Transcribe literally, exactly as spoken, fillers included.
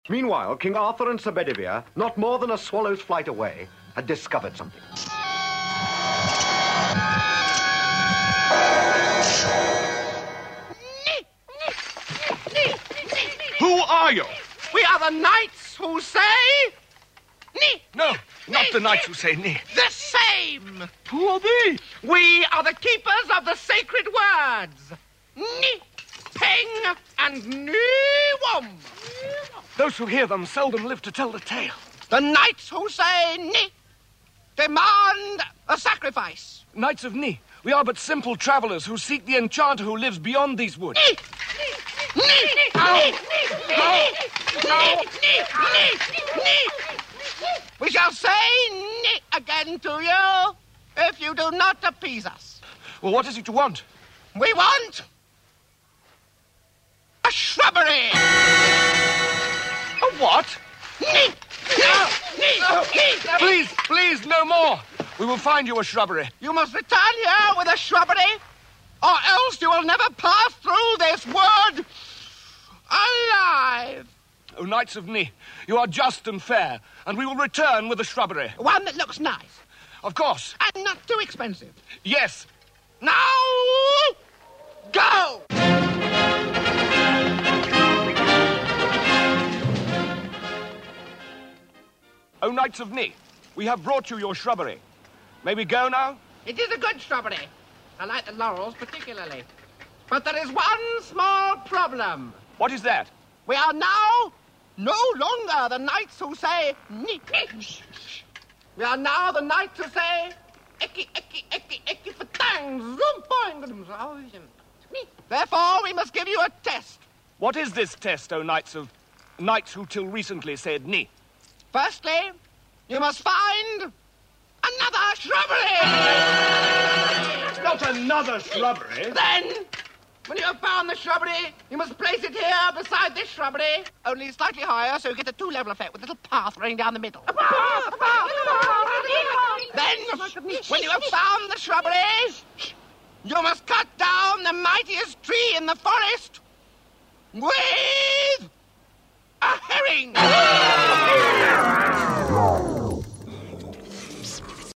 Meanwhile, King Arthur and Sir Bedivere, not more than a swallow's flight away, had discovered something. Who are you? We are the knights who say... Ni. No, not Ni. the knights who say ni. The same. Who are they? We are the keepers of the sacred words. Ni, peng, and ni-wom. Those who hear them seldom live to tell the tale. The knights who say ni demand a sacrifice. Knights of Ni, we are but simple travelers who seek the enchanter who lives beyond these woods. Ni. Ni. Ni. Ni. Ni. Ni. Ni. We shall say ni again to you if you do not appease us. Well, what is it you want? We want a shrubbery. A what? Ni. No. Ni. Ni. Please, please, no more. We will find you a shrubbery. You must return here with a shrubbery, or else you will never pass through this wood alive. O Knights of Ni, you are just and fair, and we will return with a shrubbery. One that looks nice. Of course. And not too expensive. Yes. Now, go! O Knights of Ni, we have brought you your shrubbery. May we go now? It is a good shrubbery. I like the laurels particularly. But there is one small problem. What is that? We are now no longer the knights who say ni. We are now the knights who say eki, eki, eki, eki, fatang, zoom, boing. Therefore, we must give you a test. What is this test, O Knights of... Knights who till recently said Ni? Firstly, you must find another shrubbery. Not another shrubbery. Then, when you have found the shrubbery, you must place it here beside this shrubbery, only slightly higher so you get a two-level effect with a little path running down the middle. Then, when you have found the shrubbery, you must cut down the mightiest tree in the forest with a herring.